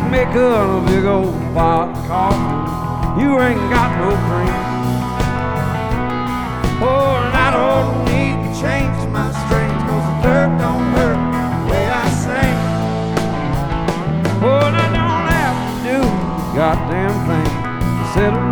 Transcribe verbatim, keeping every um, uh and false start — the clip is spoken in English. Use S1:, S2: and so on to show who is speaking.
S1: make a big old pot of coffee. You ain't got no cream. Oh, and I don't need to change my strings, 'cause the dirt don't hurt the way I sing. Oh, and I don't have to do a goddamn thing to settle